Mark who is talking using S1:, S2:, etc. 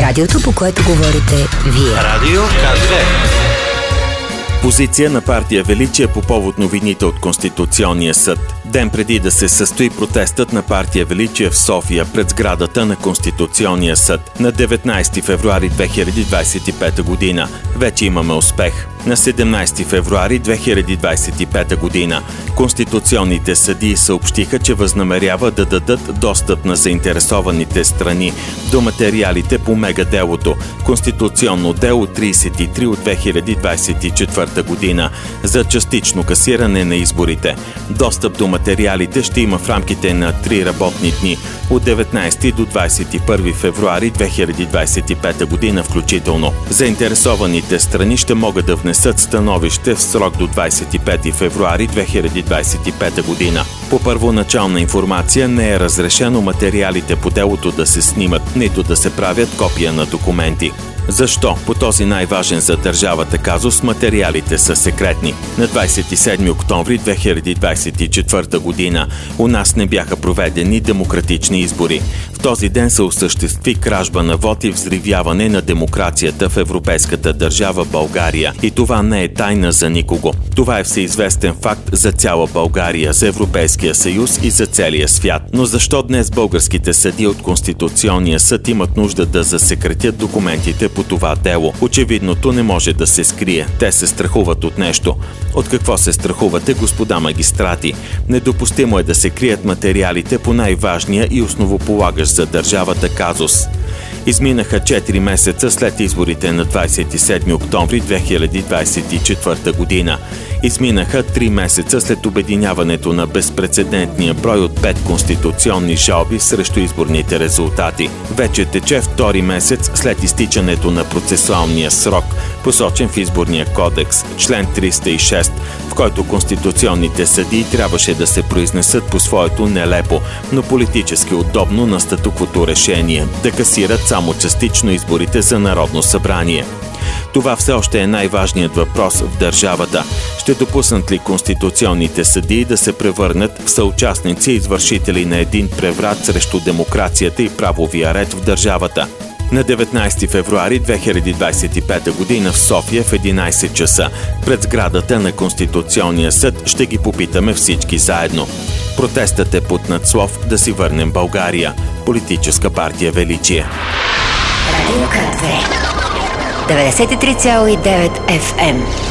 S1: Радиото, по което говорите вие.
S2: Радио К2.
S3: Позиция на партия Величие по повод новините от Конституционния съд. Ден преди да се състои протестът на партия Величие в София пред сградата на Конституционния съд на 19 февруари 2025 година. Вече имаме успех. На 17 февруари 2025 година конституционните съдии съобщиха, че възнамерява да дадат достъп на заинтересованите страни до материалите по мегаделото Конституционно дело 33 от 2024 година за частично касиране на изборите. Достъп до материалите ще има в рамките на 3 работни дни от 19 до 21 февруари 2025 година включително. Заинтересованите страни ще могат да внесат становище в срок до 25 февруари 2025 година. По първоначална информация не е разрешено материалите по делото да се снимат, нито да се правят копия на документи. Защо? По този най-важен за държавата казус материалите са секретни. На 27 октомври 2024 година у нас не бяха проведени демократични избори. В този ден се осъществи кражба на вод и взривяване на демокрацията в европейската държава България. И това не е тайна за никого. Това е всеизвестен факт за цяла България, за Европейския съюз и за целия свят. Но защо днес българските съдии от Конституционния съд имат нужда да засекретят документите по това дело? Очевидното не може да се скрие. Те се страхуват от нещо. От какво се страхувате, господа магистрати? Недопустимо е да се крият материалите по най-важния и основополагащ за държавата казус. Изминаха 4 месеца след изборите на 27 октомври 2024 година. Изминаха 3 месеца след обединяването на безпрецедентния брой от 5 конституционни жалби срещу изборните резултати. Вече тече втори месец след изтичането на процесуалния срок, посочен в Изборния кодекс, член 306, в който конституционните съдии трябваше да се произнесат по своето нелепо, но политически удобно на статуквото решение да касират само частично изборите за Народно събрание. Това все още е най-важният въпрос в държавата. Ще допуснат ли конституционните съдии да се превърнат в съучастници и извършители на един преврат срещу демокрацията и правовия ред в държавата? На 19 февруари 2025 година в София в 11 часа пред сградата на Конституционния съд ще ги попитаме всички заедно. Протестът е под надслов "Да си върнем България". Политическа партия Величие.
S1: Радио К2 93,9 FM.